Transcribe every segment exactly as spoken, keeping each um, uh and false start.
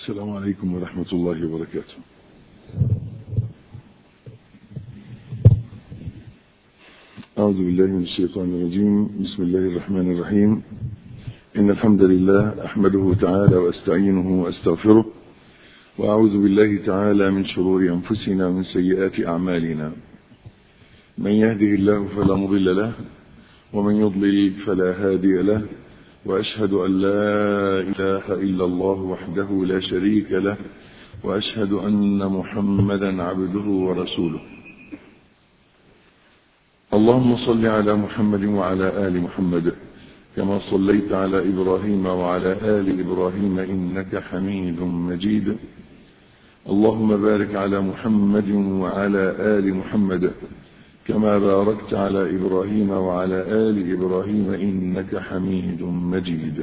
السلام عليكم ورحمة الله وبركاته. أعوذ بالله من الشيطان الرجيم. بسم الله الرحمن الرحيم. إن الحمد لله أحمده تعالى وأستعينه وأستغفره، وأعوذ بالله تعالى من شرور أنفسنا ومن سيئات أعمالنا. من يهده الله فلا مضل له، ومن يضلل فلا هادي له، وأشهد أن لا إله إلا الله وحده لا شريك له، وأشهد أن محمدا عبده ورسوله. اللهم صل على محمد وعلى آل محمد كما صليت على إبراهيم وعلى آل إبراهيم إنك حميد مجيد. اللهم بارك على محمد وعلى آل محمد كما باركت على إبراهيم وعلى آل إبراهيم إنك حميد مجيد.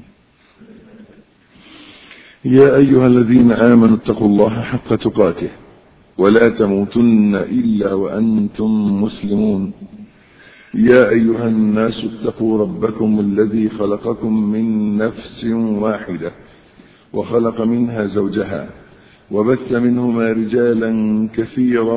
يا أيها الذين آمنوا اتقوا الله حق تقاته ولا تموتن إلا وأنتم مسلمون. يا أيها الناس اتقوا ربكم الذي خلقكم من نفس واحدة وخلق منها زوجها وبث منهما رجالا كثيرا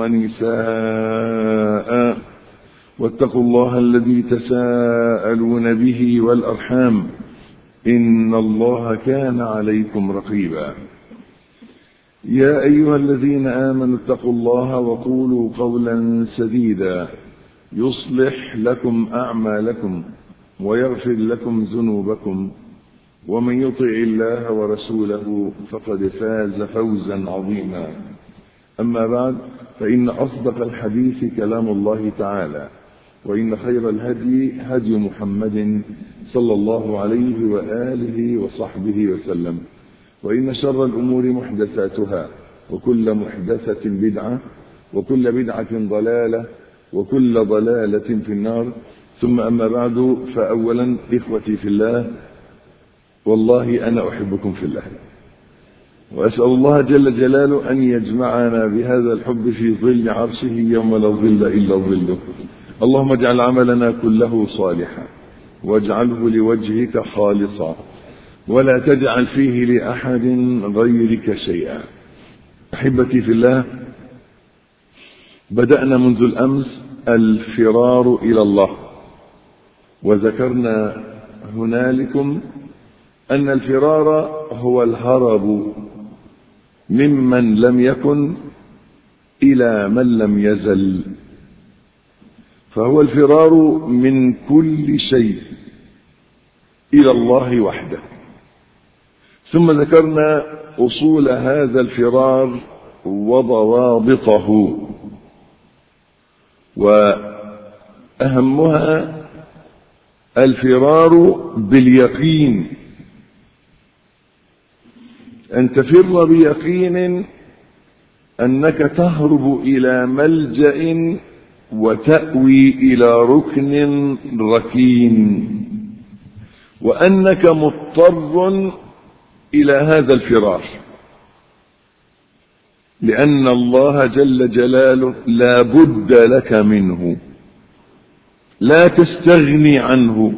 ونساء، واتقوا الله الذي تساءلون به والأرحام إن الله كان عليكم رقيبا. يا أيها الذين آمنوا اتقوا الله وقولوا قولا سديدا يصلح لكم أعمالكم ويغفر لكم ذنوبكم، ومن يطع الله ورسوله فقد فاز فوزا عظيما. أما بعد، فإن أصدق الحديث كلام الله تعالى، وإن خير الهدي هدي محمد صلى الله عليه وآله وصحبه وسلم، وإن شر الأمور محدثاتها، وكل محدثة بدعة، وكل بدعة ضلالة، وكل ضلالة في النار. ثم أما بعد، فأولا إخوتي في الله، والله أنا أحبكم في الله، وأسأل الله جل جلاله أن يجمعنا بهذا الحب في ظل عرشه يوم لا ظل إلا ظله. اللهم اجعل عملنا كله صالحا، واجعله لوجهك خالصا، ولا تجعل فيه لأحد غيرك شيئا. أحبتي في الله، بدأنا منذ الأمس الفرار إلى الله، وذكرنا هنالكم أن الفرار هو الهرب ممن لم يكن إلى من لم يزل، فهو الفرار من كل شيء إلى الله وحده. ثم ذكرنا أصول هذا الفرار وضوابطه، وأهمها الفرار باليقين، أن تفر بيقين أنك تهرب إلى ملجأ وتأوي إلى ركن ركين، وأنك مضطر إلى هذا الفرار، لأن الله جل جلاله لا بد لك منه، لا تستغني عنه،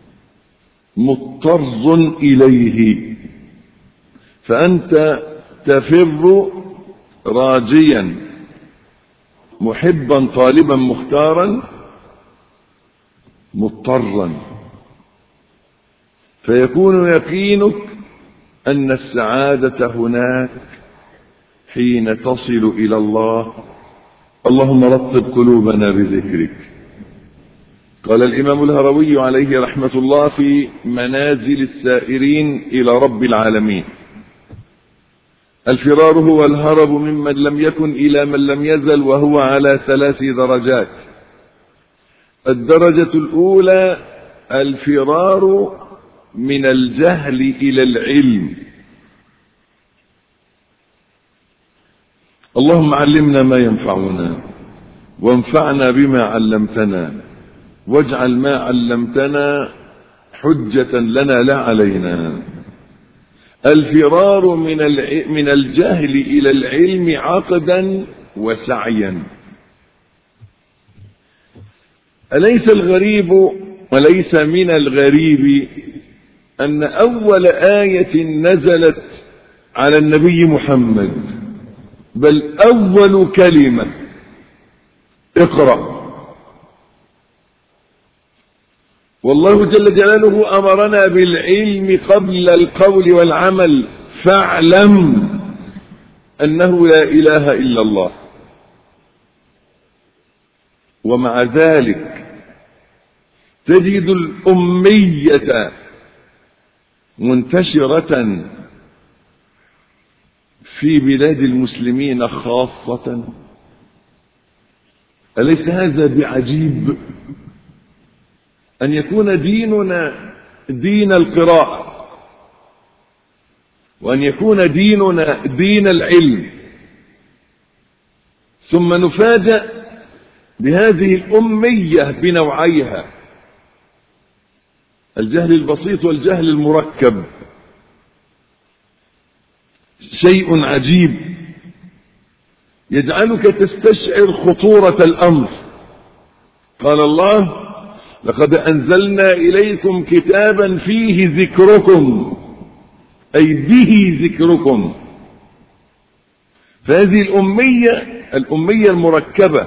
مضطر إليه. فأنت تفر راجيا محبا طالبا مختارا مضطرا، فيكون يقينك أن السعادة هناك حين تصل إلى الله. اللهم رطب قلوبنا بذكرك. قال الإمام الهروي عليه رحمة الله في منازل السائرين إلى رب العالمين: الفرار هو الهرب ممن لم يكن إلى من لم يزل، وهو على ثلاث درجات. الدرجة الأولى الفرار من الجهل إلى العلم. اللهم علمنا ما ينفعنا، وانفعنا بما علمتنا، واجعل ما علمتنا حجة لنا لا علينا. الفرار من من الجهل إلى العلم عقدا وسعيا. أليس الغريب وليس من الغريب أن أول آية نزلت على النبي محمد، بل أول كلمة اقرأ. والله جل جلاله أمرنا بالعلم قبل القول والعمل، فاعلم أنه لا إله إلا الله. ومع ذلك تجد الأمية منتشرة في بلاد المسلمين خاصة. أليس هذا بعجيب أن يكون ديننا دين القراءة، وأن يكون ديننا دين العلم، ثم نفاجأ بهذه الأمية بنوعيها، الجهل البسيط والجهل المركب. شيء عجيب يجعلك تستشعر خطورة الأمر. قال الله: لقد أنزلنا إليكم كتابا فيه ذكركم، أي به ذكركم. فهذه الأمية الأمية المركبة،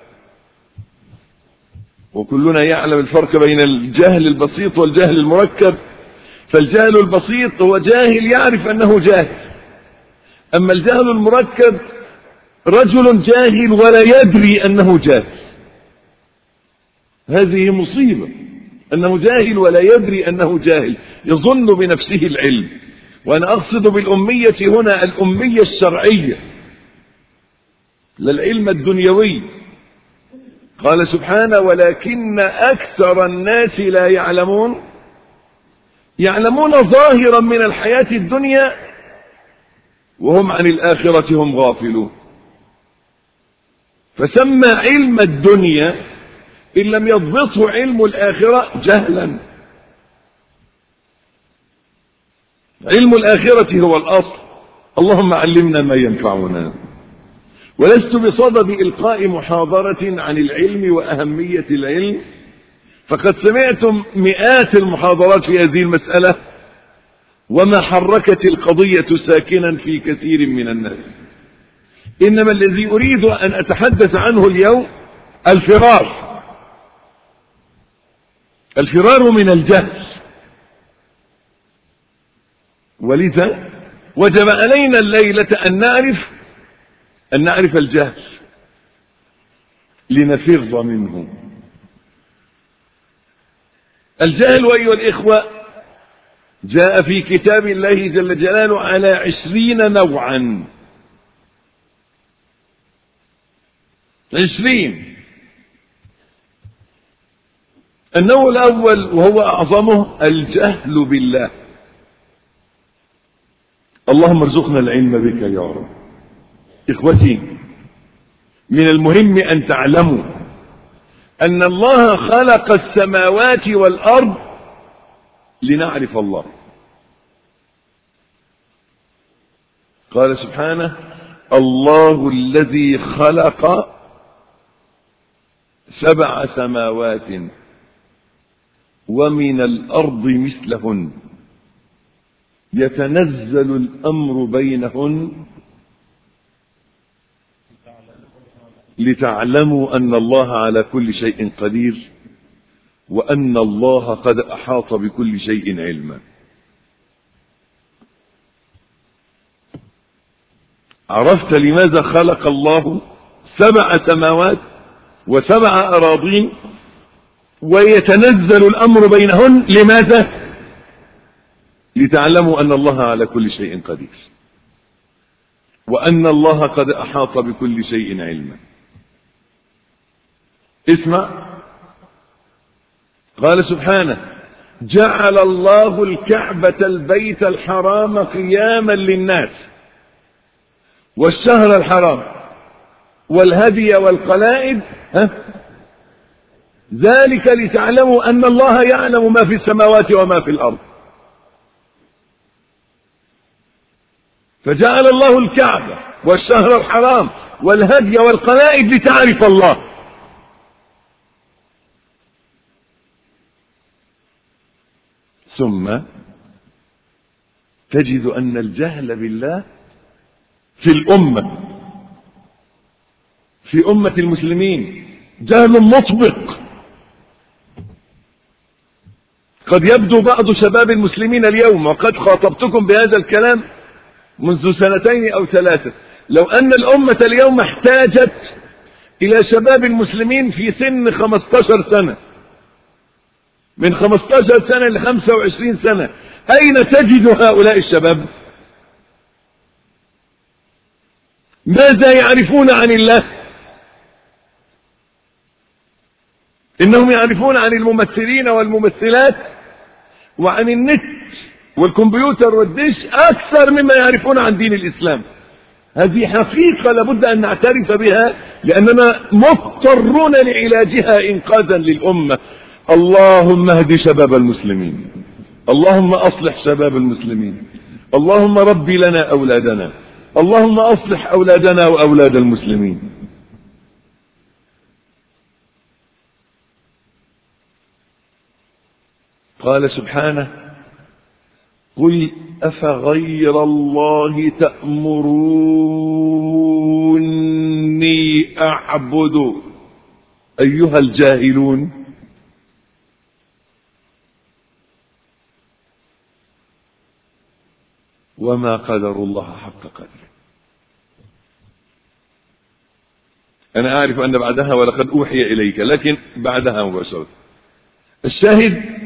وكلنا يعلم الفرق بين الجهل البسيط والجهل المركب. فالجهل البسيط هو جاهل يعرف أنه جاهل، أما الجهل المركب رجل جاهل ولا يدري أنه جاهل. هذه مصيبة، أنه جاهل ولا يدري أنه جاهل، يظن بنفسه العلم. وأنا أقصد بالأمية هنا الأمية الشرعية، لا العلم الدنيوي. قال سبحانه: ولكن أكثر الناس لا يعلمون. يعلمون ظاهرا من الحياة الدنيا وهم عن الآخرة هم غافلون. فسمى علم الدنيا إن لم يضبطه علم الآخرة جهلا. علم الآخرة هو الأصل. اللهم علمنا ما ينفعنا. ولست بصدد إلقاء محاضرة عن العلم وأهمية العلم، فقد سمعتم مئات المحاضرات في هذه المسألة، وما حركت القضية ساكنا في كثير من الناس. إنما الذي أريد أن أتحدث عنه اليوم الفرار الفرار من الجهل. ولذا وجب علينا الليلة أن نعرف أن نعرف الجهل لنفر منه. الجهل أيها الإخوة جاء في كتاب الله جل جلاله على عشرين نوعا. عشرين. النوع الأول وهو أعظمه الجهل بالله. اللهم ارزقنا العلم بك يا رب. إخوتي، من المهم أن تعلموا أن الله خلق السماوات والأرض لنعرف الله. قال سبحانه: الله الذي خلق سبع سماوات ومن الأرض مثلهن يتنزل الأمر بينهن لتعلموا أن الله على كل شيء قدير وأن الله قد أحاط بكل شيء علما. عرفت لماذا خلق الله سبع سماوات وسبع أراضين ويتنزل الأمر بينهن؟ لماذا؟ لتعلموا أن الله على كل شيء قدير وأن الله قد أحاط بكل شيء علما. اسمع، قال سبحانه: جعل الله الكعبة البيت الحرام قياما للناس والشهر الحرام والهدي والقلائد، ها؟ ذلك لتعلموا أن الله يعلم ما في السماوات وما في الأرض. فجعل الله الكعبة والشهر الحرام والهدي والقلائد لتعرف الله. ثم تجد أن الجهل بالله في الأمة في أمة المسلمين جهل مطبق. قد يبدو بعض شباب المسلمين اليوم، وقد خاطبتكم بهذا الكلام منذ سنتين أو ثلاثة، لو أن الأمة اليوم احتاجت إلى شباب المسلمين في سن خمسة عشر سنة، من خمسة عشر سنة ل خمسة وعشرين سنة، أين تجد هؤلاء الشباب؟ ماذا يعرفون عن الله؟ إنهم يعرفون عن الممثلين والممثلات وعن النت والكمبيوتر والدش أكثر مما يعرفون عن دين الإسلام. هذه حقيقة لابد أن نعترف بها، لأننا مضطرون لعلاجها إنقاذا للأمة. اللهم اهد شباب المسلمين، اللهم أصلح شباب المسلمين، اللهم ربي لنا أولادنا، اللهم أصلح أولادنا وأولاد المسلمين. قال سبحانه: قل أفغير الله تأمروني أعبد أيها الجاهلون. وما قدر الله حق قدره. أنا أعرف أن بعدها ولقد أوحي إليك، لكن بعدها مباشرة الشاهد: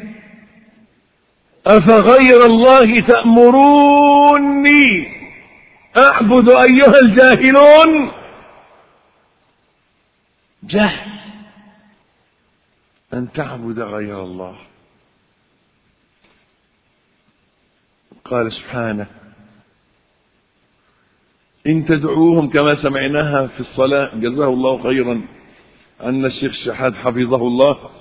أفغير الله تأمروني أعبد أيها الجاهلون. جهل أن تعبد غير الله. قال سبحانه: إن تدعوهم، كما سمعناها في الصلاة جزاه الله خيرا عن الشيخ شحاد حفظه الله: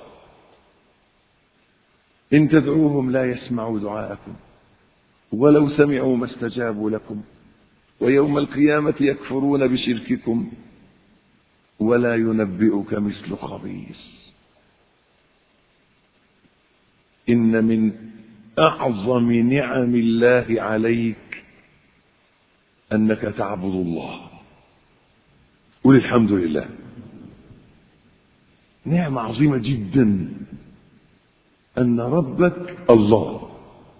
إن تدعوهم لا يسمعوا دعاءكم ولو سمعوا ما استجابوا لكم ويوم القيامة يكفرون بشرككم ولا ينبئك مثل خبير. إن من أعظم نعم الله عليك أنك تعبد الله. قل الحمد لله. نعمة عظيمة جدا أن ربك الله،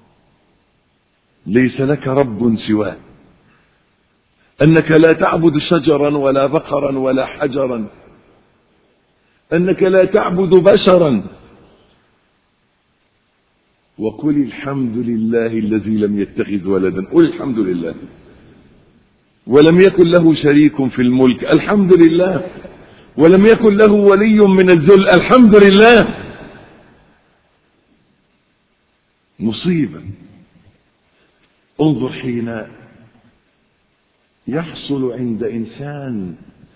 ليس لك رب سواه، أنك لا تعبد شجرا ولا بقرا ولا حجرا، أنك لا تعبد بشرا. وقل الحمد لله الذي لم يتخذ ولدا. قل الحمد لله. ولم يكن له شريك في الملك. الحمد لله. ولم يكن له ولي من الذل. الحمد لله. مصيبة. انظر حين يحصل عند إنسان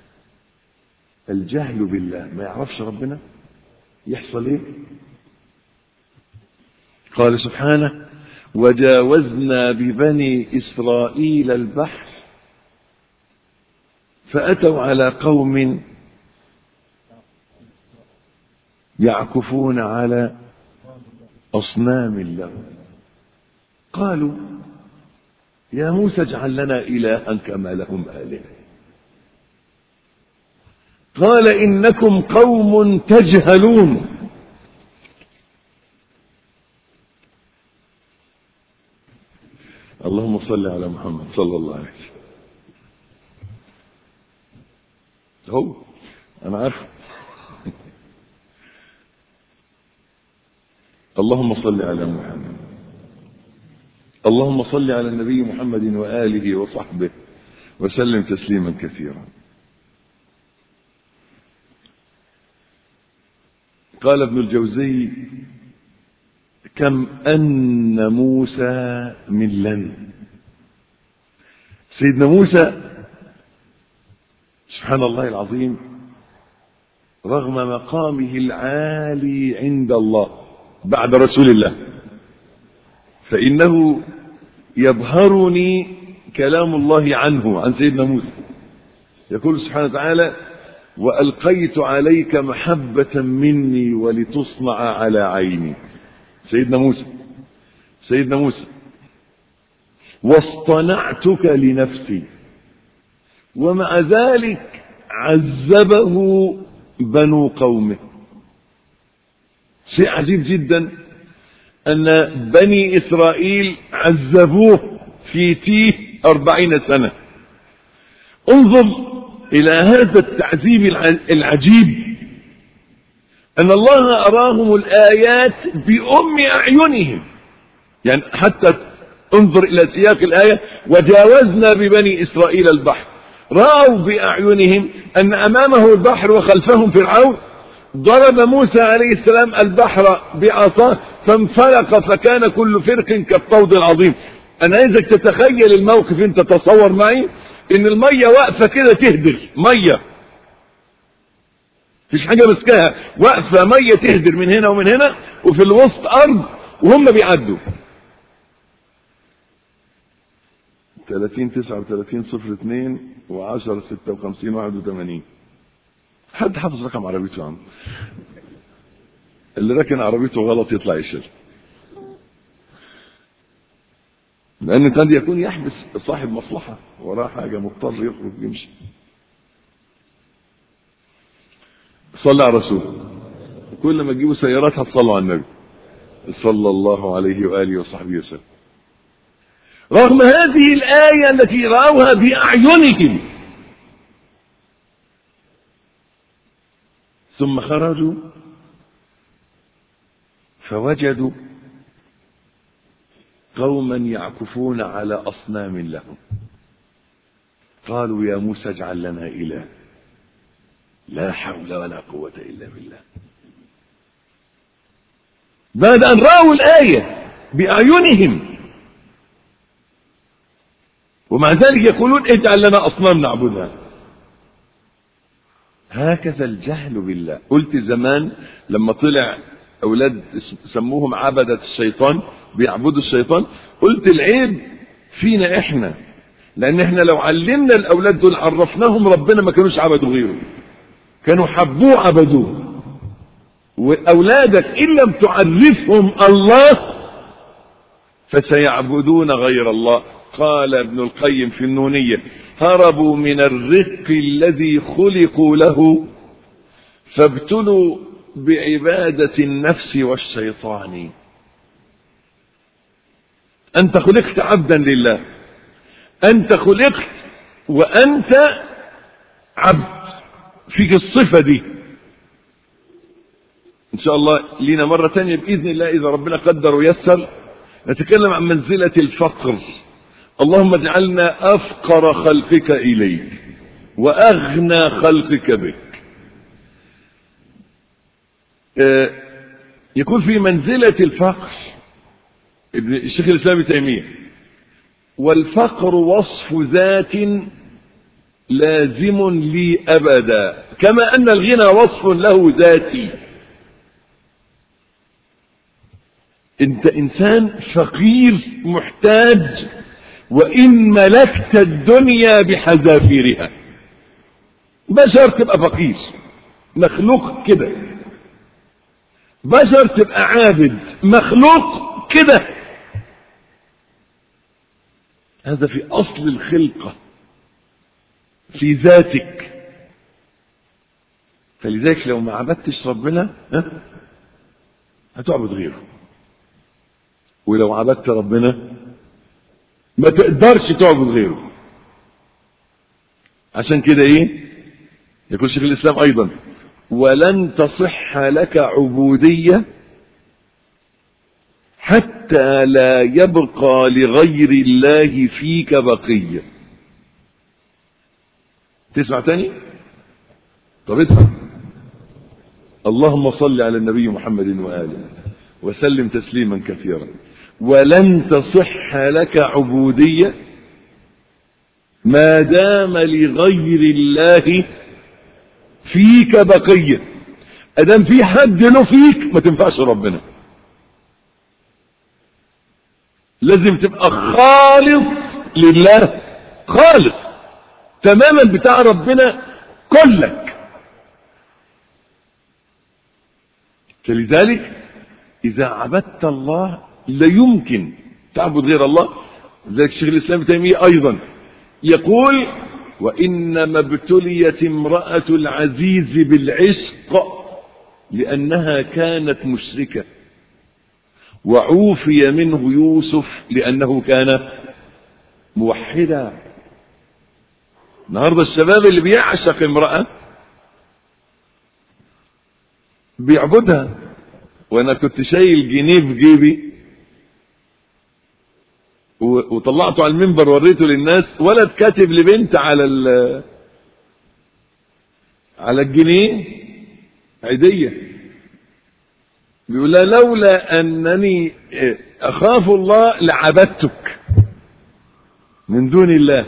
الجهل بالله، ما يعرفش ربنا، يحصل ايه؟ قال سبحانه: وجاوزنا ببني إسرائيل البحر فأتوا على قوم يعكفون على أصنام لهم قالوا يا موسى اجعل لنا إلها كما لهم آلهة قال إنكم قوم تجهلون. اللهم صل على محمد صلى الله عليه وسلم. هو أنا عارف. اللهم صل على محمد. اللهم صل على النبي محمد وآله وصحبه وسلم تسليما كثيرا. قال ابن الجوزي: كم أن موسى من لن. سيدنا موسى سبحان الله العظيم رغم مقامه العالي عند الله بعد رسول الله، فإنه يبهرني كلام الله عنه عن سيدنا موسى. يقول سبحانه وتعالى: وألقيت عليك محبة مني ولتصنع على عيني. سيدنا موسى سيدنا موسى واصطنعتك لنفسي. ومع ذلك عذبه بنو قومه. شيء عجيب جدا أن بني إسرائيل عذبوه في تيه أربعين سنة. انظر إلى هذا التعذيب العجيب، أن الله أراهم الآيات بأم أعينهم. يعني حتى انظر إلى سياق الآية: وجاوزنا ببني إسرائيل البحر. رأوا بأعينهم أن أمامه البحر وخلفهم فرعون. ضرب موسى عليه السلام البحر بعصاه فانفلق فكان كل فرق كالطود العظيم. أنا عايزك تتخيل الموقف، أنت تصور معي إن المية واقفة كده تهدر مية، مفيش حاجة مسكها، واقفة مية تهدر من هنا ومن هنا، وفي الوسط أرض وهم بيعدوا. ثلاثين تسعة وثلاثين صفر اثنين وعشرة ستة وخمسين واحد وثمانين. حد حافظ رقم عربيته عنه؟ اللي راكن عربيته غلط يطلع يشيل، لأن قد يكون يحبس صاحب مصلحة وراه حاجة مضطر يخرج يمشي. صلى على رسول. كل ما تجيبوا سيارات هتصلوا على النبي صلى الله عليه وآله وصحبه وسلم. رغم هذه الآية التي رأوها بأعينهم، ثم خرجوا فوجدوا قوما يعكفون على أصنام لهم. قالوا يا موسى اجعل لنا إله. لا حول ولا قوة إلا بالله. بعد أن رأوا الآية بأعينهم، ومع ذلك يقولون اجعل لنا أصنام نعبدها. هكذا الجهل بالله. قلت زمان لما طلع أولاد سموهم عبدة الشيطان، بيعبدوا الشيطان، قلت العيب فينا إحنا، لأن إحنا لو علمنا الأولاد دول عرفناهم ربنا ما كانوش عبدوا غيره، كانوا حبوه عبدوه. وأولادك إن لم تعرفهم الله فسيعبدون غير الله. قال ابن القيم في النونية: هربوا من الرق الذي خلقوا له فابتلوا بعبادة النفس والشيطان. أنت خلقت عبدا لله، أنت خلقت وأنت عبد، فيك الصفة دي. إن شاء الله لينا مرة تانية بإذن الله إذا ربنا قدر ويسر نتكلم عن منزلة الفقر. اللهم اجعلنا أفقر خلقك إليك وأغنى خلقك بك. يكون في منزلة الفقر. الشيخ الإسلام ابن تيمية: والفقر وصف ذات لازم لي أبدا كما أن الغنى وصف له ذاتي. أنت إنسان فقير محتاج، وإن ملكت الدنيا بحذافيرها. بشر تبقى فقير، مخلوق كده. بشر تبقى عابد، مخلوق كده. هذا في أصل الخلقة، في ذاتك. فلذلك لو ما عبدتش ربنا هتعبد غيره، ولو عبدت ربنا ما تقدرش تعبد غيره. عشان كده ايه يقول شيخ الإسلام أيضا: ولن تصح لك عبودية حتى لا يبقى لغير الله فيك بقية. تسمع تاني؟ طب اسمع: اللهم صل على النبي محمد وآله وسلم تسليما كثيرا. ولن تصح لك عبودية ما دام لغير الله فيك بقية. ادام في حد له فيك ما تنفعش ربنا. لازم تبقى خالص لله، خالص تماما بتاع ربنا كلك. فلذلك إذا عبدت الله لا يمكن تعبد غير الله. ذلك الشيخ الإسلام ابن تيمية أيضا يقول: وإنما ابتليت امرأة العزيز بالعشق لأنها كانت مشركة، وعوفي منه يوسف لأنه كان موحدا. النهارده الشباب اللي بيعشق امرأة بيعبدها. وانا كنت شايل جنيه في جيبي وطلعته على المنبر وريته للناس، ولد كاتب لبنت على على الجنيه عيدية، بيقول لها: لولا انني اخاف الله لعبدتك من دون الله.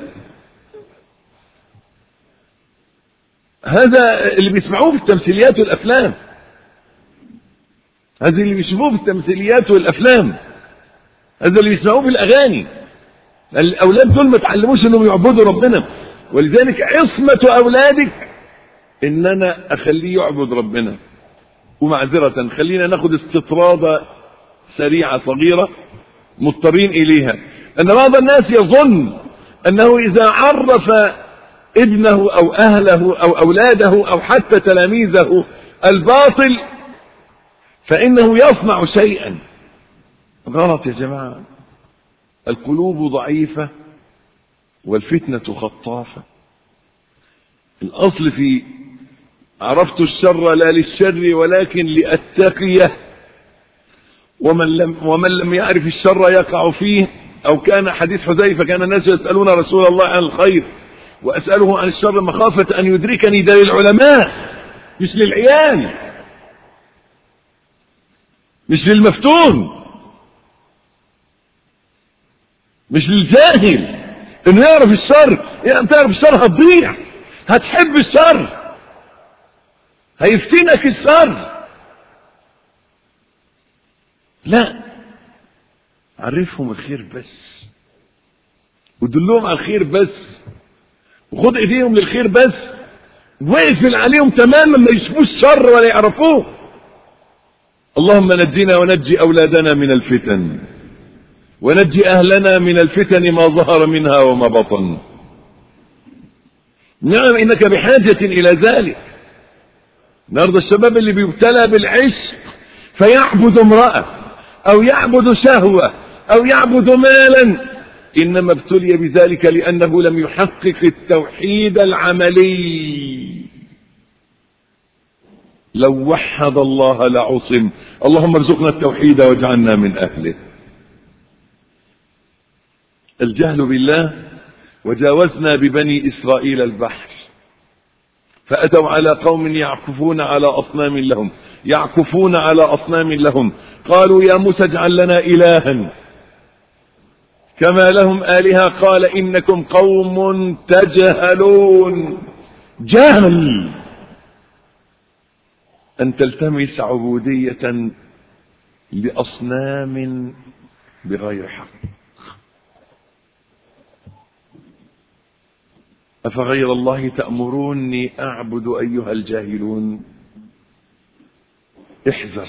هذا اللي بيسمعوه في التمثيليات والافلام، هذا اللي بيشوفوه في التمثيليات والافلام، هذا اللي بيسمعوه في الاغاني. الاولاد دول ما تعلموش انهم يعبدوا ربنا، ولذلك عصمة اولادك ان انا اخليه يعبد ربنا. ومعذرة خلينا ناخد استطرادة سريعة صغيرة مضطرين اليها، ان بعض الناس يظن انه اذا عرف ابنه او اهله او اولاده او حتى تلاميذه الباطل فانه يصنع شيئا. غلط يا جماعة. القلوب ضعيفة والفتنة خطافة. الاصل في عرفت الشر لا للشر ولكن لأتقيه، ومن لم, ومن لم يعرف الشر يقع فيه. او كان حديث حذيفة: كان الناس يسألون رسول الله عن الخير وأسأله عن الشر مخافة أن يدركني. ده للعلماء مش للعيال، مش للمفتون، مش للجاهل انه يعرف الشر. يعني تعرف الشر هتضيع، هتحب الشر، هيفتنك الشر. لا، عرفهم الخير بس ودلهم على الخير بس وخد ايديهم للخير بس، واقفل عليهم تماما ما يشوفوش الشر ولا يعرفوه. اللهم نجينا ونجي اولادنا من الفتن، ونجي اهلنا من الفتن ما ظهر منها وما بطن. نعم انك بحاجة الى ذلك. النهارده الشباب اللي بيبتلى بالعشق فيعبد امرأة او يعبد شهوة او يعبد مالا، انما ابتلي بذلك لانه لم يحقق التوحيد العملي. لو وحد الله لعصم. اللهم ارزقنا التوحيد واجعلنا من اهله. الجهل بالله. وجاوزنا ببني اسرائيل البحر فاتوا على قوم يعكفون على اصنام لهم يعكفون على اصنام لهم قالوا يا موسى اجعل لنا الها كما لهم آلهة قال إنكم قوم تجهلون. جهل أن تلتمس عبودية لأصنام بغير حق. أفغير الله تأمروني أعبد أيها الجاهلون. احذر.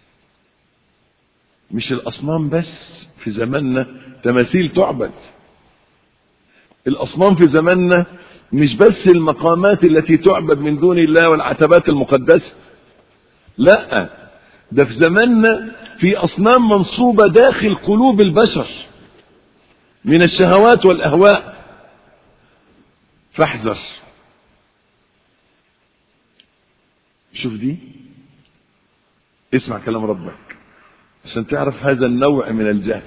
مش الأصنام بس في زماننا تماثيل تعبد. الأصنام في زماننا مش بس المقامات التي تعبد من دون الله والعتبات المقدسة، لا، ده في زماننا في أصنام منصوبة داخل قلوب البشر من الشهوات والأهواء. فاحذر. شوف دي، اسمع كلام ربك عشان تعرف هذا النوع من الجهل.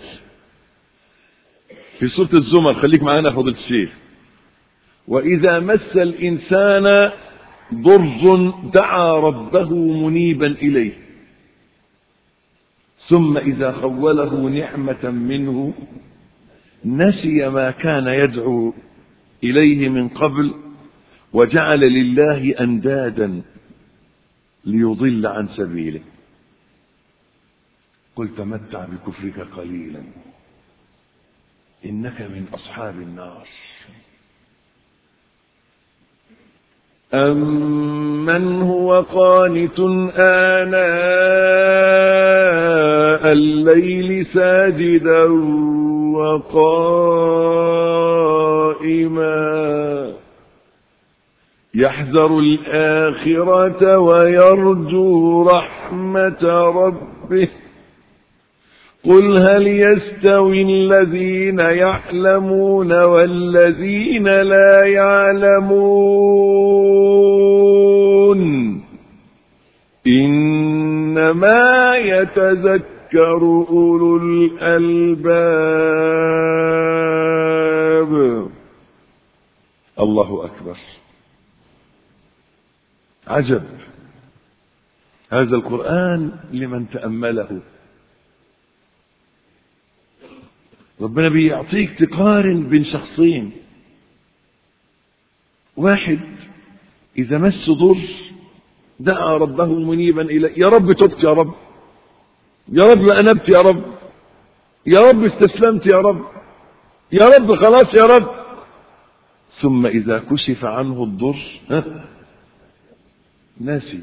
في سورة الزمر، خليك معانا فضيلة الشيخ: وإذا مس الإنسان ضر دعا ربه منيبا إليه ثم إذا خوله نعمة منه نسي ما كان يدعو إليه من قبل وجعل لله أندادا ليضل عن سبيله قل تمتع بكفرك قليلا إنك من أصحاب النار. أمن هو قانت آناء الليل ساجدا وقائما يحذر الآخرة ويرجو رحمة ربه قل هل يستوي الذين يعلمون والذين لا يعلمون إنما يتذكر أولو الألباب. الله أكبر. عجب هذا القرآن لمن تأمله. ربنا بيعطيك تقارن بين شخصين، واحد إذا مس ضر دعا ربه منيبا إليه، يا رب تبت يا رب، يا رب أنبت يا رب، يا رب استسلمت يا رب، يا رب خلاص يا رب. ثم إذا كشف عنه الضر ناسي،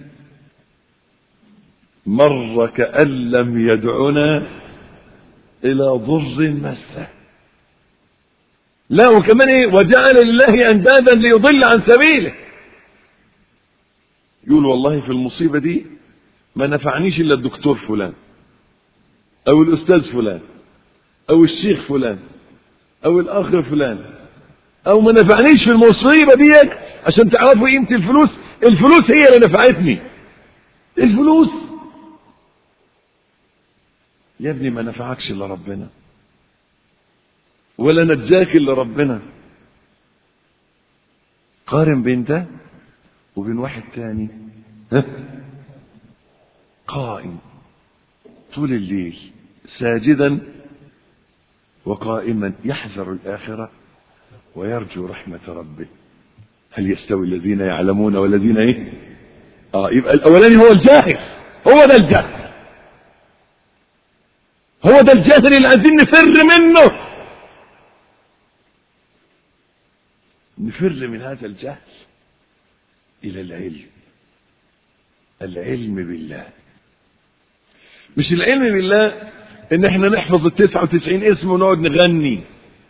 مر كأن لم يدعنا إلى ضر مسه. لا وكمان إيه، وجعل لله أندادا ليضل عن سبيله. يقول والله في المصيبة دي ما نفعنيش إلا الدكتور فلان أو الأستاذ فلان أو الشيخ فلان أو الأخ فلان، أو ما نفعنيش في المصيبة دي عشان تعرفوا قيمة الفلوس. الفلوس هي اللي نفعتني، الفلوس. يا ابني ما نفعكش إلا ربنا، ولا نجاك إلا ربنا. قارن بين ده وبين واحد تاني قائم طول الليل ساجدا وقائما يحذر الآخرة ويرجو رحمة ربه. هل يستوي الذين يعلمون والذين ايه؟ اه يبقى الاولاني هو الجاهل، هو ده الجهل، هو ده الجهل اللي عايزين نفر منه، نفر من هذا الجهل الى العلم. العلم بالله، مش العلم بالله ان احنا نحفظ التسعة وتسعين اسم ونقعد نغني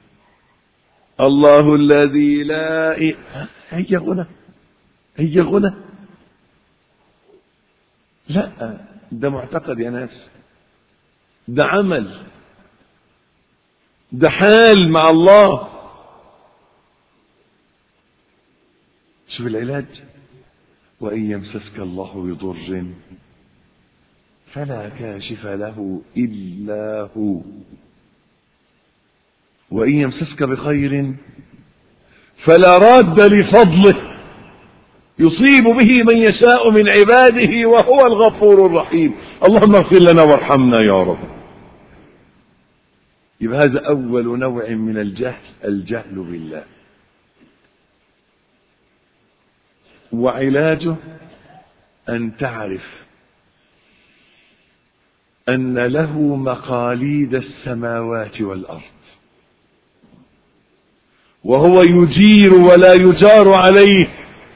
الله الذي لا إيه. هي غنى، هي غنى. لا ده معتقد يا ناس، ده عمل، ده حال مع الله. شوف العلاج، وإن يمسسك الله بضر فلا كاشف له إلا هو، وإن يمسسك بخير فلا راد لفضله يصيب به من يشاء من عباده وهو الغفور الرحيم. اللهم اغفر لنا وارحمنا يا رب. يبقى هذا أول نوع من الجهل، الجهل بالله. وعلاجه أن تعرف أن له مقاليد السماوات والأرض، وهو يجير ولا يجار عليه،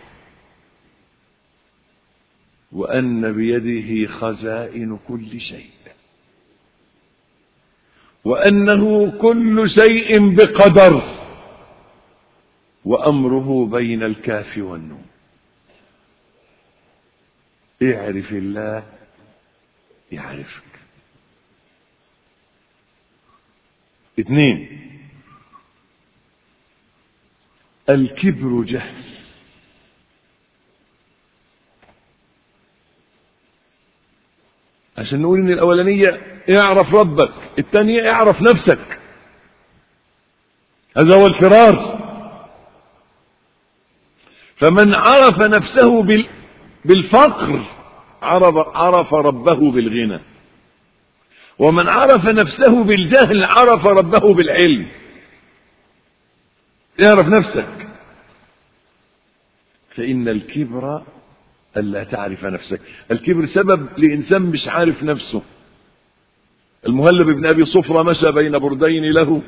وأن بيده خزائن كل شيء، وأنه كل شيء بقدر، وأمره بين الكاف والنون. اعرف الله يعرفك. اثنين، الكبر جهل. عشان نقول ان الاولانية اعرف ربك، الثانية اعرف نفسك. هذا هو الفرار. فمن عرف نفسه بالفقر عرف, عرف ربه بالغنى، ومن عرف نفسه بالجهل عرف ربه بالعلم. اعرف نفسك، فإن الكبر ألا تعرف نفسك. الكبر سبب لإنسان مش عارف نفسه. المهلب بن أبي صفرة مشى بين بردين له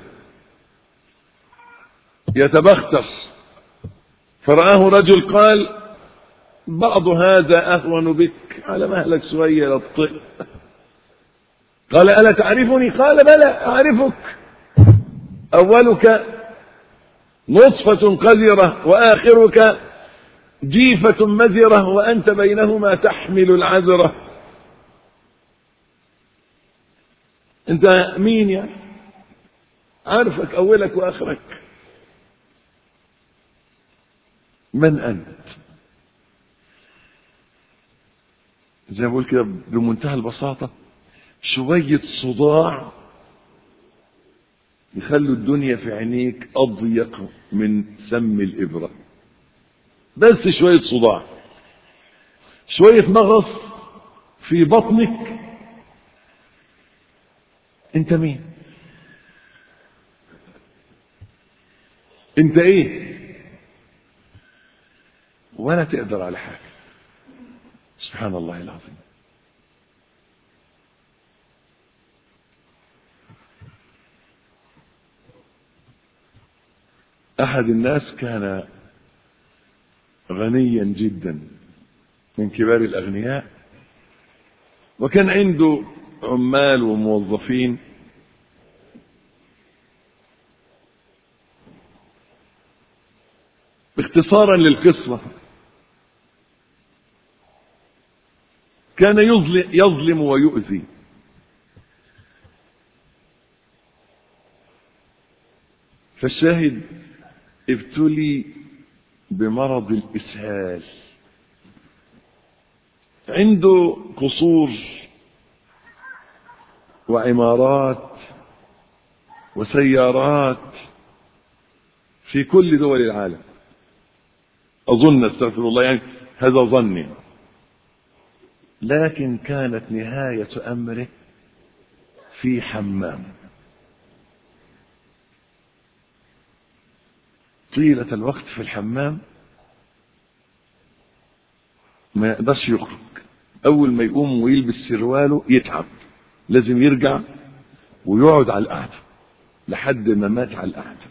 يتبختر، فرآه رجل قال بعض هذا أهون بك، على مهلك شوية للطئ. قال ألا تعرفني؟ قال بلى أعرفك. أولك نطفة قذرة وآخرك جيفة مذرة وأنت بينهما تحمل العذرة. أنت مين يعني؟ عارفك أولك وآخرك. من أنت؟ زي ما بقول كده بمنتهى البساطة، شوية صداع يخلوا الدنيا في عينيك أضيق من سم الإبرة. بس شوية صداع، شوية مغص في بطنك. انت مين؟ انت ايه؟ ولا تقدر على حاجة. سبحان الله العظيم. احد الناس كان غنيا جدا من كبار الاغنياء، وكان عنده عمال وموظفين. باختصارا للقصة، كان يظلم ويؤذي. فالشاهد ابتلي بمرض الإسهال. عنده قصور وعمارات وسيارات في كل دول العالم، أظن، استغفر الله يعني هذا ظني. لكن كانت نهاية أمره في حمام. طيلة الوقت في الحمام، ما يقدرش يخرج. أول ما يقوم ويلبس سرواله يتعب، لازم يرجع ويقعد على القعدة لحد ما مات على القعدة.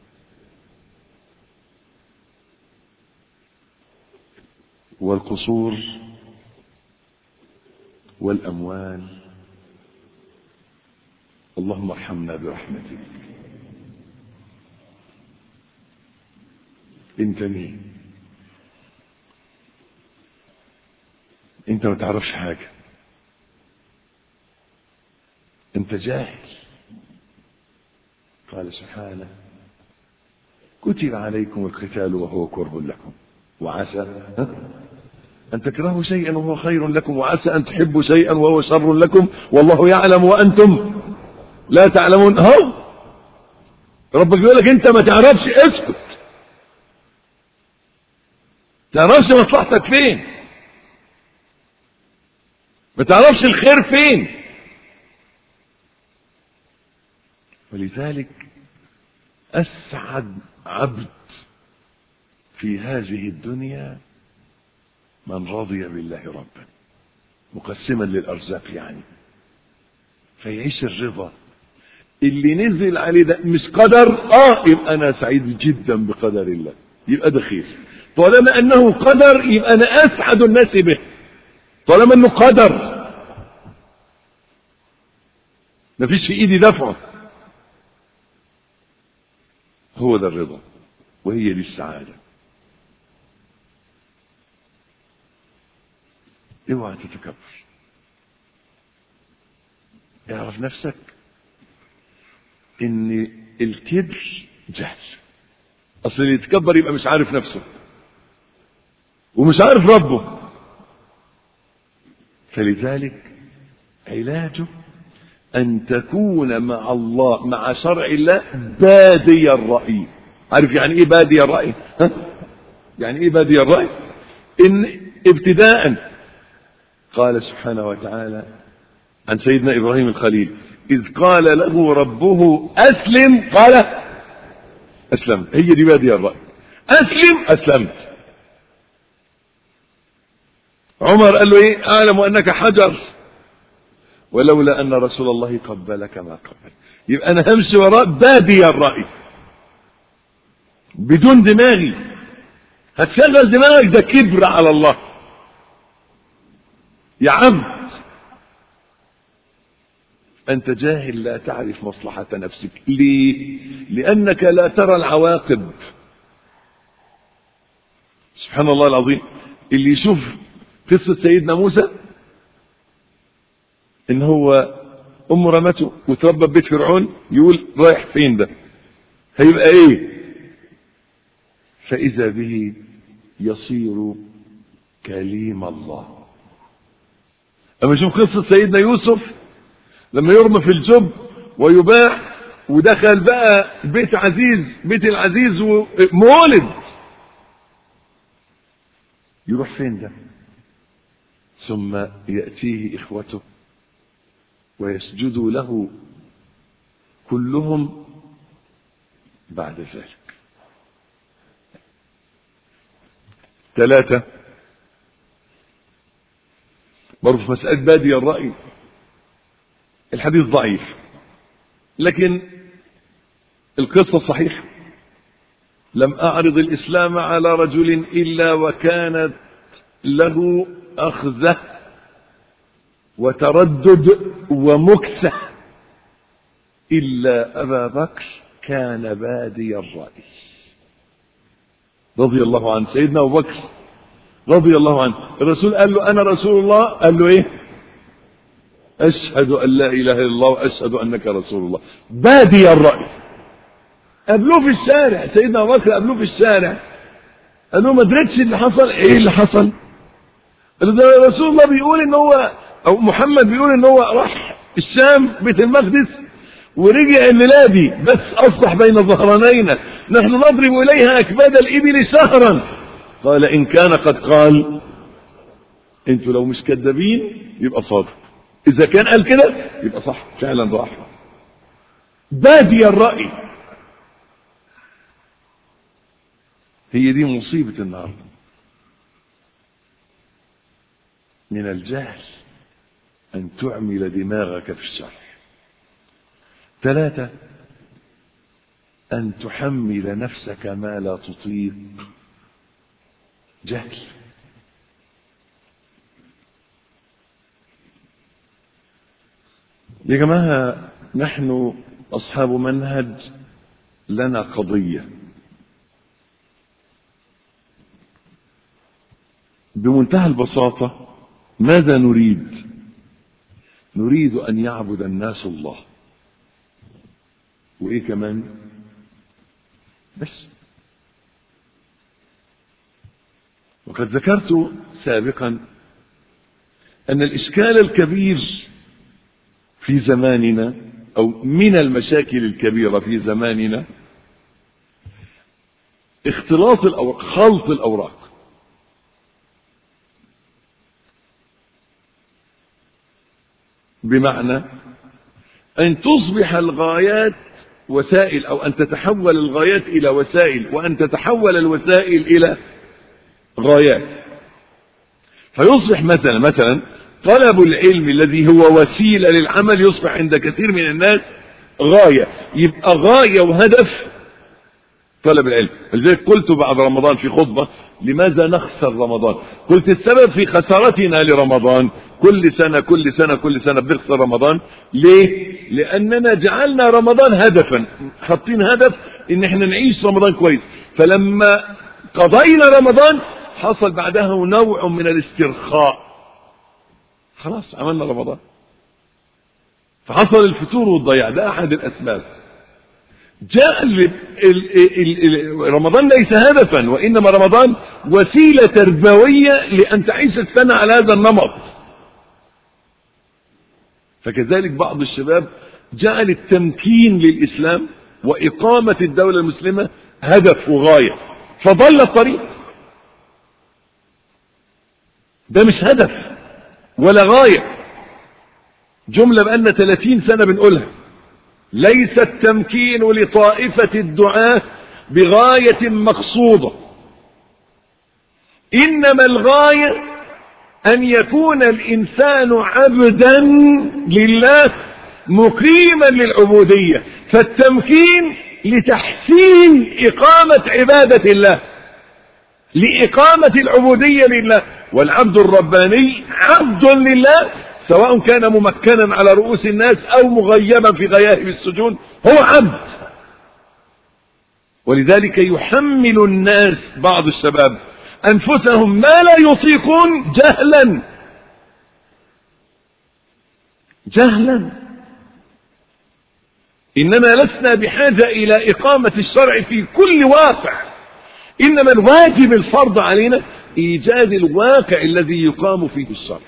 والقصور والأموال، اللهم ارحمنا برحمتك. انت مين؟ انت ما تعرفش حاجة، انت جاهل. قال سبحانه: كتب عليكم القتال وهو كره لكم وعسى أن تكرهوا شيئا وهو خير لكم وعسى أن تحبوا شيئا وهو شر لكم والله يعلم وأنتم لا تعلمون. هو ربك يقول لك أنت ما تعرفش، اسكت. تعرفش مصلحتك فين، ما تعرفش الخير فين. ولذلك أسعد عبد في هذه الدنيا من رضي بالله ربا، مقسما للأرزاق يعني، فيعيش الرضا. اللي نزل عليه ده مش قدر، اه يبقى انا سعيد جدا بقدر الله، يبقى ده خير. طالما انه قدر يبقى انا اسعد الناس به، طالما انه قدر مفيش في ايدي دفعه. هو ده الرضا، وهي دي السعادة. اوعى تتكبر، اعرف نفسك ان الكبر جهل. اصل اللي يتكبر يبقى مش عارف نفسه ومش عارف ربه. فلذلك علاجه ان تكون مع الله، مع شرع الله، بادي الرأي. عارف يعني ايه بادي الرأي؟ ها؟ يعني ايه بادي الرأي؟ ان ابتداء قال سبحانه وتعالى عن سيدنا إبراهيم الخليل: إذ قال له ربه أسلم قال أسلمت. هي دي بادي الرأي، أسلم أسلمت. عمر قال له إيه؟ أعلم أنك حجر ولولا أن رسول الله قبلك ما قبل. يبقى أنا همشي وراء بادي الرأي بدون دماغي. هتشغل دماغك ده كبر على الله يا عم. أنت جاهل لا تعرف مصلحة نفسك. ليه؟ لأنك لا ترى العواقب. سبحان الله العظيم، اللي يشوف قصة سيدنا موسى إن هو أمه رمته وتربى ببيت فرعون يقول رايح فين ده؟ هيبقى إيه؟ فإذا به يصير كليم الله. أما شوف قصة سيدنا يوسف لما يرمى في الجب ويباع ودخل بقى بيت عزيز، بيت العزيز ومولد، يروح فين ده؟ ثم يأتيه إخوته ويسجدوا له كلهم بعد ذلك. ثلاثة، برضو في مسألة بادي الرأي، الحديث ضعيف لكن القصة صحيحة. لم أعرض الإسلام على رجل إلا وكانت له أخذة وتردد ومكسة إلا أبا بكر كان بادي الرأي رضي الله عنه. سيدنا أبو بكر رضي الله عنه الرسول قال له أنا رسول الله، قال له إيه؟ أشهد أن لا إله إلا الله وأشهد أنك رسول الله. بادي الرأي. قابلوه في الشارع، سيدنا أبو بكر قابلوه في الشارع قال له ما درتش اللي حصل. إيه اللي حصل؟ قال له رسول الله بيقول إن هو أو محمد بيقول إن هو راح الشام بيت المقدس ورجع الليلة دي بس أصبح بين ظهرانينا نحن نضرب إليها أكباد الإبل سهرا. قال إن كان قد قال انتوا لو مش كذابين يبقى صادق، إذا كان قال كده يبقى صح فعلا راح. بادي الرأي. هي دي مصيبة النهارده من الجهل أن تعمل دماغك في الشرع. ثلاثة، أن تحمل نفسك ما لا تطيق. جهل. يا جماعة نحن أصحاب منهج لنا قضية بمنتهى البساطة. ماذا نريد؟ نريد أن يعبد الناس الله. وإيه كمان؟ بس. وقد ذكرت سابقا أن الإشكال الكبير في زماننا أو من المشاكل الكبيرة في زماننا اختلاط الأوراق، خلط الأوراق. بمعنى أن تصبح الغايات وسائل، أو أن تتحول الغايات إلى وسائل، وأن تتحول الوسائل إلى غايات. فيصبح مثلا مثلا طلب العلم الذي هو وسيلة للعمل يصبح عند كثير من الناس غاية. يبقى غاية وهدف طلب العلم. لذلك قلت بعد رمضان في خطبة لماذا نخسر رمضان؟ قلت السبب في خسارتنا لرمضان كل سنة كل سنة كل سنة بنخسر رمضان. ليه؟ لأننا جعلنا رمضان هدفا، حاطين هدف إن احنا نعيش رمضان كويس، فلما قضينا رمضان حصل بعدها نوع من الاسترخاء، خلاص عملنا رمضان، فحصل الفتور والضياع. ده أحد الأسباب. جعل رمضان ليس هدفا، وإنما رمضان وسيلة تربوية لأن تعيش السنة على هذا النمط. فكذلك بعض الشباب جعل التمكين للإسلام وإقامة الدولة المسلمة هدف وغاية، فضل الطريق. ده مش هدف ولا غاية. جملة بأن ثلاثين سنة بنقولها: ليس التمكين لطائفة الدعاة بغاية مقصودة، إنما الغاية أن يكون الإنسان عبدا لله مقيما للعبودية. فالتمكين لتحسين إقامة عبادة الله، لإقامة العبودية لله. والعبد الرباني عبد لله سواء كان ممكنا على رؤوس الناس أو مغيبا في غياهب السجون، هو عبد. ولذلك يحمل الناس، بعض الشباب، أنفسهم ما لا يطيقون جهلا جهلا إنما لسنا بحاجة إلى إقامة الشرع في كل واقع، إنما الواجب الفرض علينا إيجاد الواقع الذي يقام فيه الشرع.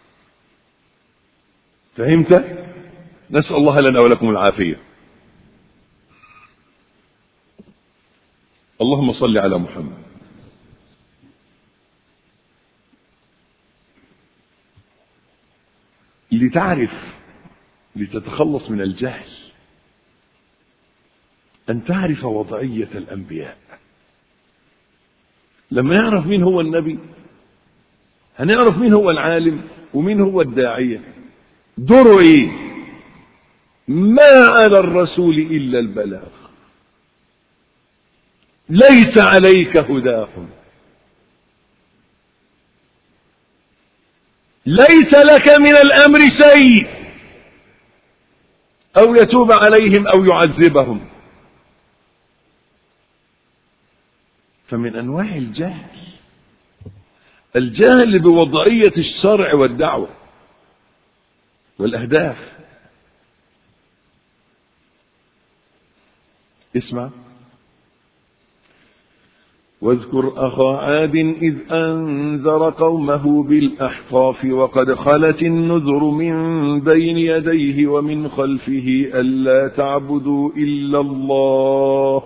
فهمت؟ نسأل الله لنا ولكم العافية. اللهم صل على محمد. لتعرف، لتتخلص من الجهل، أن تعرف وضعية الأنبياء. لما يعرف مين هو النبي هنعرف مين هو العالم ومين هو الداعية. دوره ايه؟ ما على الرسول إلا البلاغ، ليس عليك هداهم، ليس لك من الأمر شيء، أو يتوب عليهم أو يعذبهم. فمن أنواع الجهل الجهل بوضعية الشرع والدعوة والأهداف. اسمع: واذكر أخا عاد إذ أنذر قومه بالأحقاف وقد خلت النذر من بين يديه ومن خلفه ألا تعبدوا إلا الله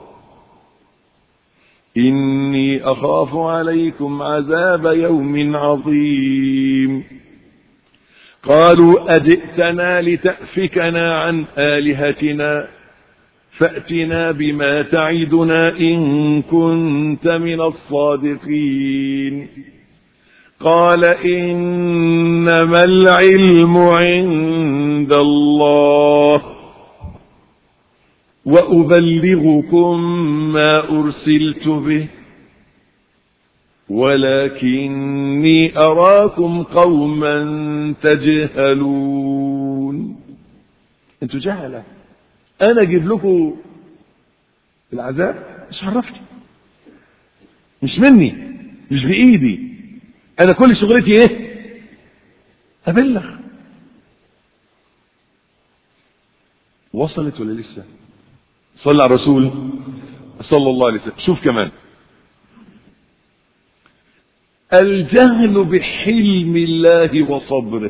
إني أخاف عليكم عذاب يوم عظيم. قالوا أجئتنا لتأفكنا عن آلهتنا فأتنا بما تعدنا إن كنت من الصادقين. قال إنما العلم عند الله وأبلغكم ما أرسلت به ولكني أراكم قوما تجهلون. انتوا جهلة، أنا أجيب لكم العذاب مش عرفتي، مش مني، مش بإيدي، أنا كل شغلتي إيه؟ أبلغ. وصلت ولا لسه؟ صلى على الرسول صلى الله عليه وسلم. شوف كمان الجهل بحلم الله وصبره.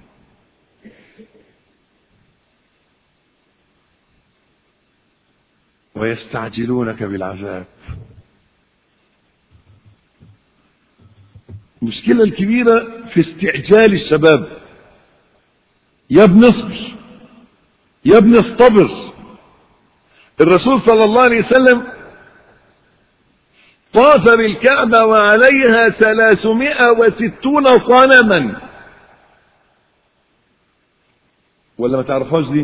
ويستعجلونك بالعذاب. المشكلة الكبيرة في استعجال الشباب. يا ابن اصبر، يا ابن اصطبر. الرسول صلى الله عليه وسلم طاف بالكعبة وعليها ثلاثمائة وستون صنما. ولا ما تعرفهاش دي؟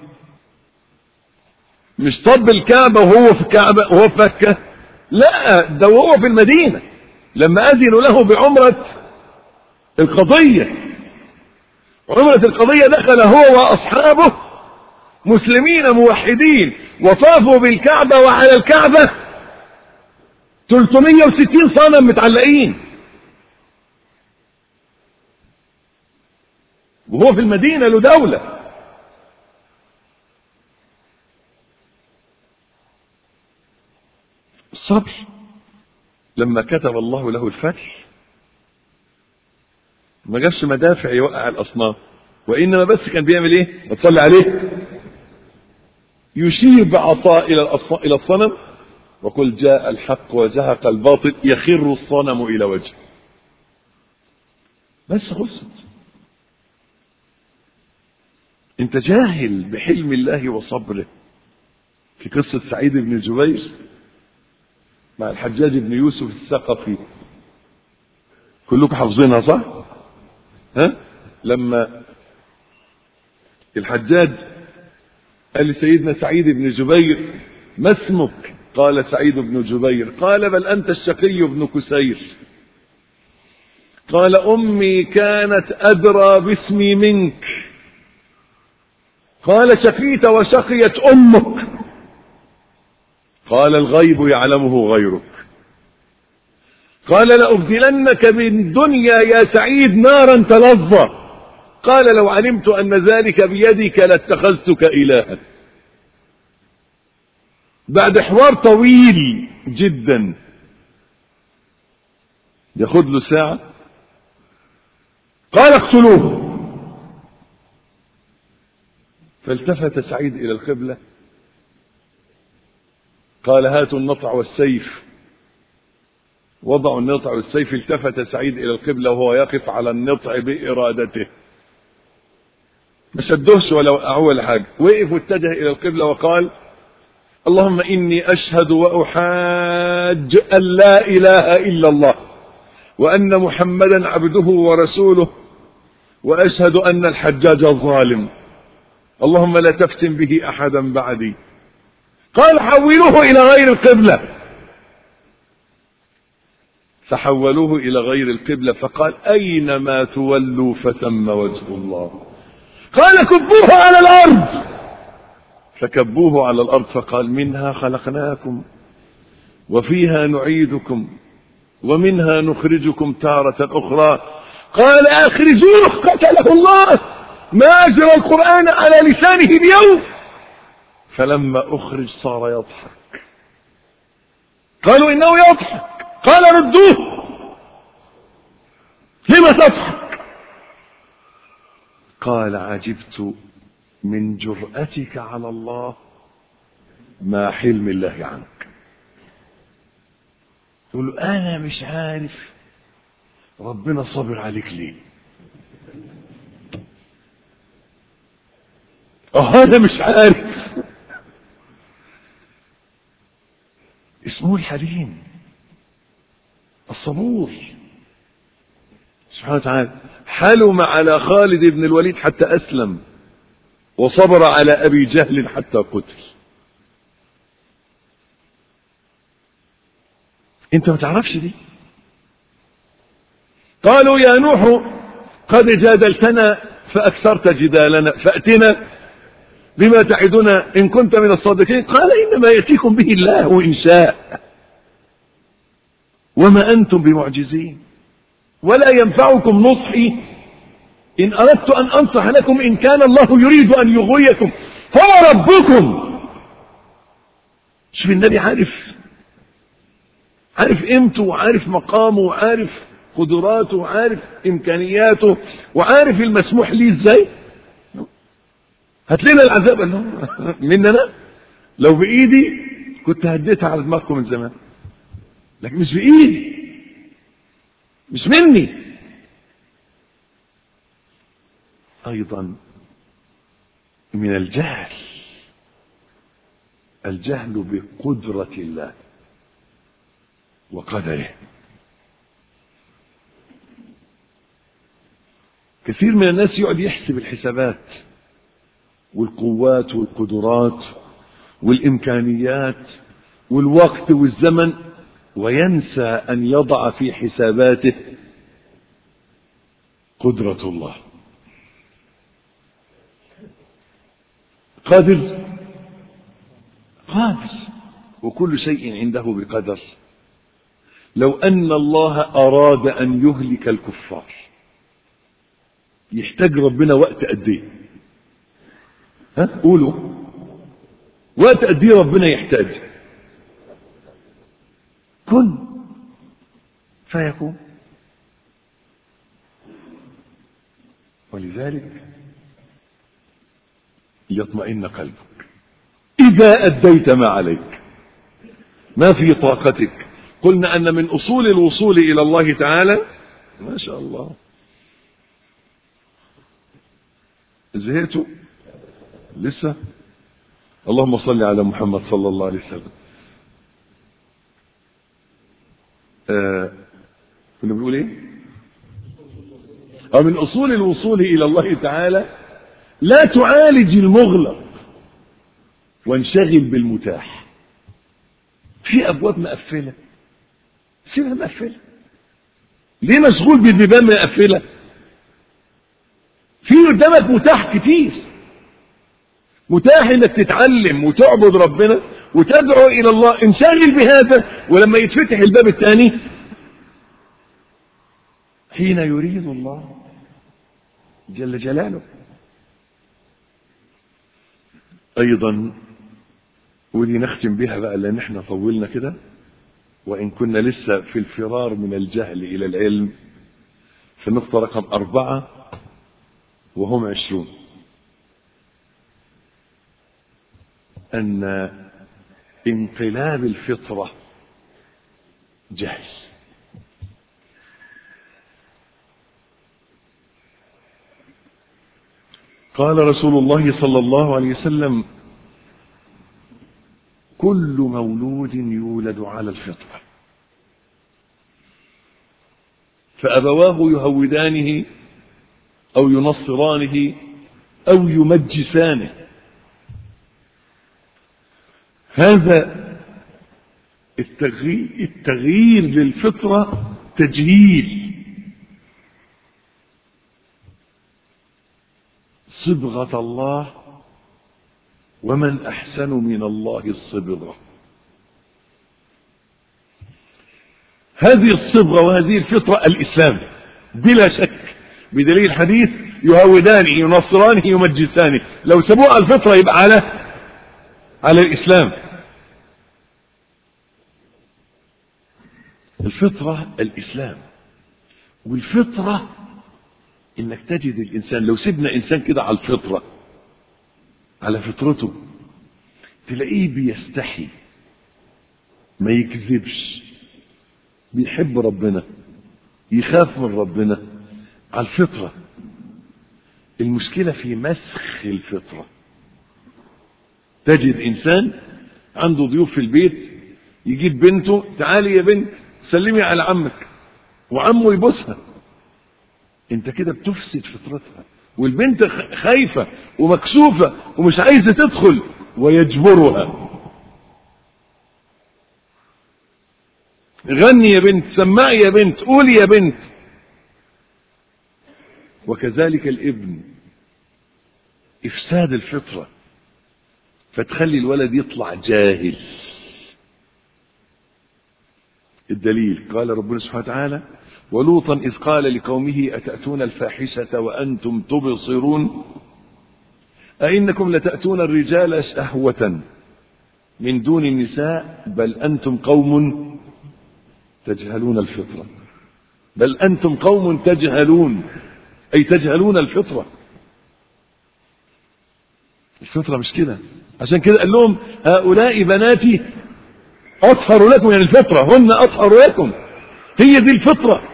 مش طاف بالكعبة وهو في الكعبة وهو في مكة، لا، ده وهو في المدينة لما أذنوا له بعمرة القضية. عمرة القضية دخل هو وأصحابه مسلمين موحدين وطافوا بالكعبة وعلى الكعبة ثلاثمائة وستين صنم متعلقين وهو في المدينة له دولة. الصبر. لما كتب الله له الفتح ما جابش مدافع يوقع الأصنام، وإنما بس كان بيعمل إيه؟ بتصلي عليه، يشير بعصا إلى الصنم وقل جاء الحق وزهق الباطل يخر الصنم إلى وجهه. بس خلصت. انت جاهل بحلم الله وصبره. في قصة سعيد بن جبير مع الحجاج بن يوسف الثقفي، كلكم حافظينها صح؟ ها؟ لما الحجاج قال لسيدنا سعيد بن جبير ما اسمك؟ قال سعيد بن جبير. قال بل أنت الشقي بن كسير. قال أمي كانت أدرى باسمي منك. قال شقيت وشقيت أمك. قال الغيب يعلمه غيرك. قال لأبدلنك بالدنيا يا سعيد نارا تلظى. قال لو علمت أن ذلك بيدك لاتخذتك إلها. بعد حوار طويل جدا ياخذ له ساعة قال اقتلوه. فالتفت سعيد إلى القبلة قال هاتوا النطع والسيف. وضعوا النطع والسيف. التفت سعيد إلى القبلة وهو يقف على النطع بإرادته، ما شدوش ولا أول حاجة. وقف واتجه إلى القبلة وقال اللهم إني أشهد وأحاج أن لا إله إلا الله وأن محمدا عبده ورسوله وأشهد أن الحجاج ظالم، اللهم لا تفتن به أحدا بعدي. قال حولوه إلى غير القبلة. فحولوه إلى غير القبلة فقال أينما تولوا فثم وجه الله. قال كبوه على الأرض. فكبوه على الأرض فقال منها خلقناكم وفيها نعيدكم ومنها نخرجكم تارة أخرى. قال أخرجوه قتله الله ما أجرى القرآن على لسانه اليوم. فلما أخرج صار يضحك. قالوا إنه يضحك. قال ردوه لما تضحك؟ قال عجبت من جرأتك على الله ما حلم الله عنك. يقول له أنا مش عارف ربنا صبر عليك ليه. اه أنا مش عارف. اسمه الحليم الصبور سبحانه وتعالى. حلم على خالد بن الوليد حتى أسلم وصبر على أبي جهل حتى قتل. انت ما تعرفش دي. قالوا يا نوح قد جادلتنا فأكثرت جدالنا فأتنا بما تعدنا إن كنت من الصادقين. قال إنما يأتيكم به الله إن شاء وما أنتم بمعجزين ولا ينفعكم نصحي إن أردت أن أنصح لكم إن كان الله يريد أن يغويكم هو ربكم. شوف النبي عارف عارف قيمته وعارف مقامه وعارف قدراته وعارف إمكانياته وعارف المسموح ليه إزاي. هات لنا العذاب مننا لو بإيدي كنت هديتها على دماغكم من زمان، لكن مش بإيدي مش مني. أيضا من الجهل الجهل بقدرة الله وقدره. كثير من الناس يقعد يحسب الحسابات والقوات والقدرات والإمكانيات والوقت والزمن وينسى أن يضع في حساباته قدرة الله. قادر قادر وكل شيء عنده بقدر. لو أن الله أراد أن يهلك الكفار يحتاج ربنا وقت قد ايه؟ ها قولوا وقت قد ايه ربنا يحتاج؟ كن فيكون. ولذلك يطمئن قلبك إذا أديت ما عليك ما في طاقتك. قلنا أن من أصول الوصول إلى الله تعالى ما شاء الله. زهقتوا لسه؟ اللهم صل على محمد صلى الله عليه وسلم. آه كنا بنقول ايه؟ أو من أصول الوصول إلى الله تعالى لا تعالج المغلق وانشغل بالمتاح. في أبواب مقفلة سيبها مقفلة. ليه مشغول بالبيبان مقفلة؟ في قدامك متاح كتير، متاح انك تتعلم وتعبد ربنا وتدعو الى الله، انشغل بهذا. ولما يتفتح الباب الثاني حين يريد الله جل جلاله. ايضا ودي نختم بها بقى لان احنا طولنا كده وان كنا لسه في الفرار من الجهل الى العلم، في النقطة رقم اربعة وهم عشرون، ان انقلاب الفطرة جهل. قال رسول الله صلى الله عليه وسلم: كل مولود يولد على الفطرة فأبواه يهودانه أو ينصرانه أو يمجسانه. هذا التغيير, التغيير للفطرة تجهيل، صبغة الله، ومن أحسن من الله الصبغة. هذه الصبغة وهذه الفطرة الإسلام بلا شك، بدليل حديث: يهودانه ينصرانه يمجسانه. لو سبوه على الفطرة يبقى على على الإسلام. الفطرة الإسلام، والفطرة إنك تجد الإنسان، لو سيبنا إنسان كده على الفطرة على فطرته تلاقيه بيستحي، ما يكذبش، بيحب ربنا، يخاف من ربنا، على الفطرة. المشكلة في مسخ الفطرة. تجد إنسان عنده ضيوف في البيت، يجيب بنته: تعالي يا بنت سلمي على عمك، وعمه يبوسها. انت كده بتفسد فطرتها، والبنت خايفة ومكسوفة ومش عايزة تدخل، ويجبرها: غني يا بنت، سمعي يا بنت، قولي يا بنت. وكذلك الابن، افساد الفطرة، فتخلي الولد يطلع جاهل. الدليل قال ربنا سبحانه وتعالى: ولوطا إذ قال لقومه أتأتون الفاحشة وأنتم تبصرون أئنكم لتأتون الرجال شهوة من دون النساء بل أنتم قوم تجهلون الفطرة. بل أنتم قوم تجهلون، أي تجهلون الفطرة. الفطرة مش كده. عشان كده قال لهم: هؤلاء بناتي أطهر لكم، يعني الفطرة هن أطهر لكم، هي دي الفطرة.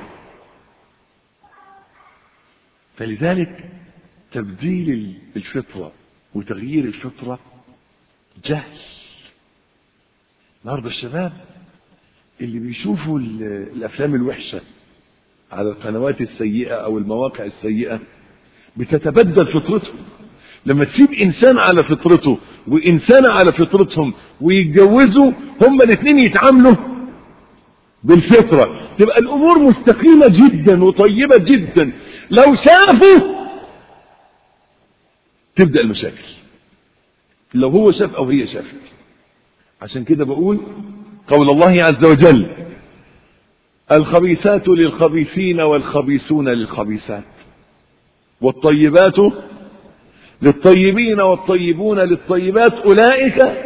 فلذلك تبديل الفطرة وتغيير الفطرة جهل. النهارده الشباب اللي بيشوفوا الأفلام الوحشة على القنوات السيئة أو المواقع السيئة بتتبدل فطرته. لما تسيب إنسان على فطرته وإنسان على فطرتهم ويتجوزوا هما الاثنين يتعاملوا بالفطرة، تبقى الأمور مستقيمة جدا وطيبة جدا. لو شافوا تبدأ المشاكل، لو هو شاف أو هي شافت. عشان كده بقول قول الله عز وجل: الخبيثات للخبيثين والخبيثون للخبيثات والطيبات للطيبين والطيبون للطيبات أولئك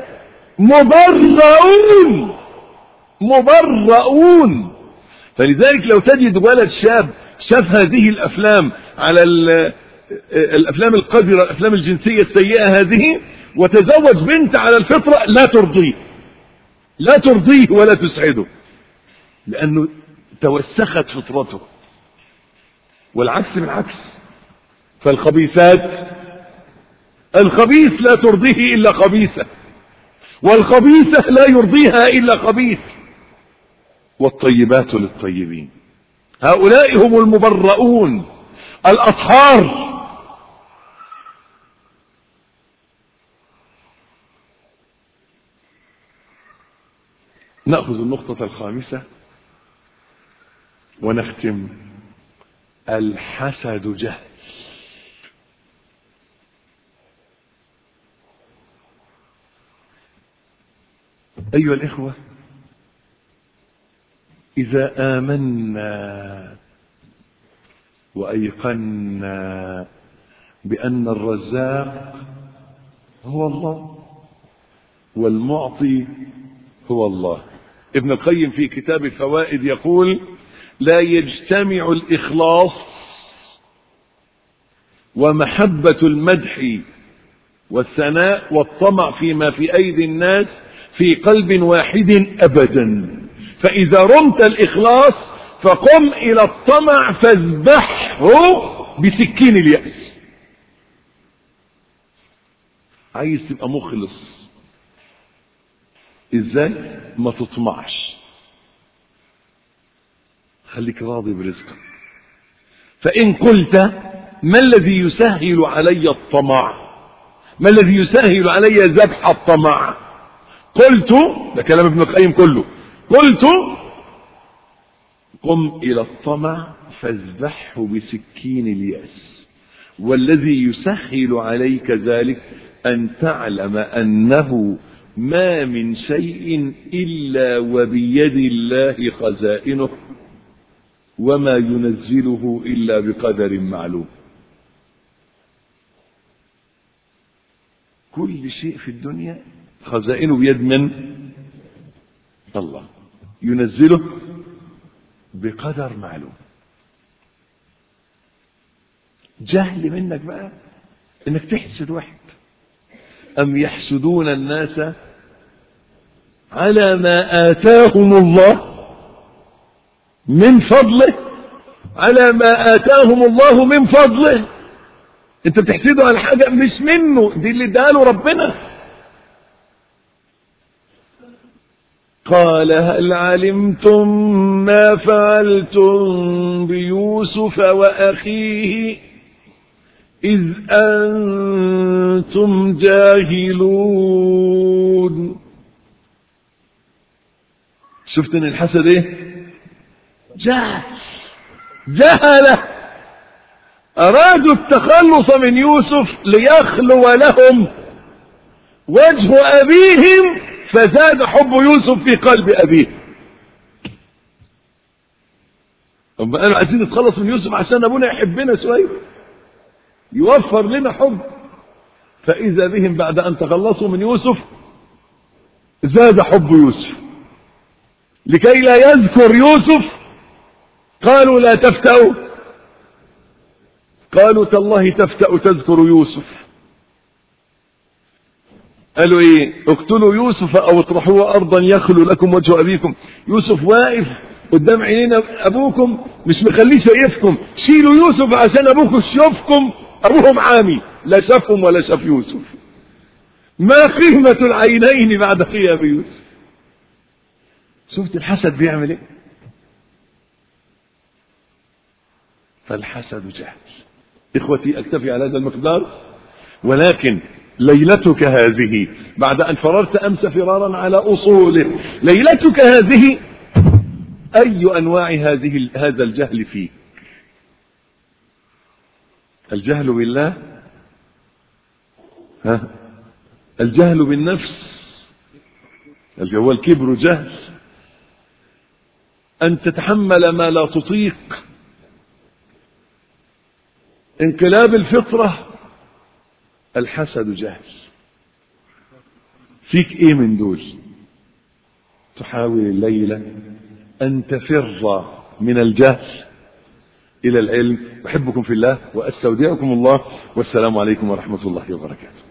مبرؤون مبرؤون. فلذلك لو تجد ولد شاب شاف هذه الأفلام على الأفلام القذرة، الأفلام الجنسية السيئة هذه، وتزوج بنت على الفطرة، لا ترضيه لا ترضيه ولا تسعده، لأنه توسخت فطرته. والعكس بالعكس. فالخبيثات، الخبيث لا ترضيه إلا خبيثة، والخبيثة لا يرضيها إلا خبيث. والطيبات للطيبين، هؤلاء هم المبرؤون الأطهار. نأخذ النقطة الخامسة ونختم. الحسد جهل. أيها الإخوة، إذا آمنا وأيقنا بأن الرزاق هو الله والمعطي هو الله. ابن القيم في كتاب الفوائد يقول: لا يجتمع الإخلاص ومحبة المدح والثناء والطمع فيما في أيدي الناس في قلب واحد أبدا. فإذا رمت الإخلاص فقم إلى الطمع فاذبحه بسكين اليأس. عايز تبقى مخلص ازاي؟ ما تطمعش، خليك راضي برزقك. فإن قلت: ما الذي يسهل علي الطمع؟ ما الذي يسهل علي ذبح الطمع؟ قلت، ده كلام ابن القيم كله، قلت: قم إلى الطمع فاذبحه بسكين اليأس. والذي يسهل عليك ذلك أن تعلم أنه ما من شيء إلا وبيد الله خزائنه، وما ينزله إلا بقدر معلوم. كل شيء في الدنيا خزائنه بيد من؟ الله. ينزله بقدر معلوم. جهل منك بقى انك تحسد واحد. أم يحسدون الناس على ما آتاهم الله من فضله، على ما آتاهم الله من فضله. انت بتحسده على حاجة مش منه، دي اللي اداله ربنا. قال: هل علمتم ما فعلتم بيوسف وأخيه إذ أنتم جاهلون. شفت ان الحسد ايه؟ جهل. جهله أرادوا التخلص من يوسف ليخلو لهم وجه أبيهم، فزاد حب يوسف في قلب أبيه. هم قالوا عايزين نتخلص من يوسف عشان أبونا يحبنا شوية، يوفر لنا حب. فإذا بهم بعد أن تخلصوا من يوسف زاد حب يوسف. لكي لا يذكر يوسف قالوا: لا تفتأوا. قالوا: تالله تفتأ تذكر يوسف. قالوا ايه؟ اقتلوا يوسف او اطرحوه ارضا يخلو لكم وجه ابيكم. يوسف واقف قدام عينينا ابوكم مش مخليه شايفكم، شيلوا يوسف عشان ابوكم يشوفكم. ابوهم عامي، لا شافهم ولا شاف يوسف. ما قيمة العينين بعد غياب يوسف؟ شفت الحسد بيعمل ايه؟ فالحسد جهل. اخوتي، اكتفي على هذا المقدار، ولكن ليلتك هذه بعد ان فررت امس فرارا على اصوله، ليلتك هذه اي انواع هذه هذا الجهل فيك؟ الجهل بالله، ها؟ الجهل بالنفس، هو الكبر جهل، ان تتحمل ما لا تطيق، انقلاب الفطرة. الحسد جهل. فيك ايه من دول؟ تحاول الليلة ان تفر من الجهل الى العلم. احبكم في الله واستودعكم الله، والسلام عليكم ورحمة الله وبركاته.